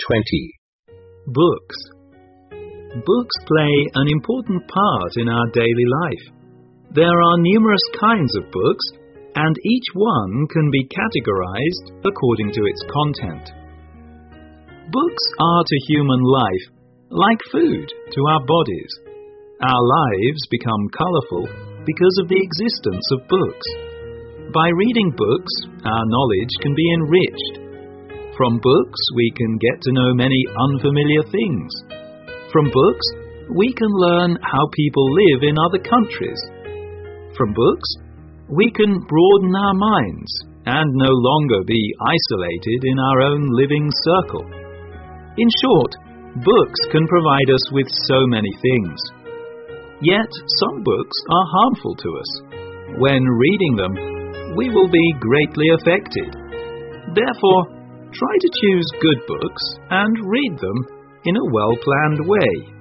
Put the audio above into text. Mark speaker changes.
Speaker 1: 20.
Speaker 2: Books. Books play an important part in our daily life. There are numerous kinds of books, and each one can be categorized according to its content. Books are to human life like food to our bodies. Our lives become colorful because of the existence of books. By reading books, our knowledge can be enriched. From books, we can get to know many unfamiliar things. From books, we can learn how people live in other countries. From books, we can broaden our minds and no longer be isolated in our own living circle. In short, books can provide us with so many things. Yet, some books are harmful to us. When reading them, we will be greatly affected. Therefore, try to choose good books and read them in a well-planned way.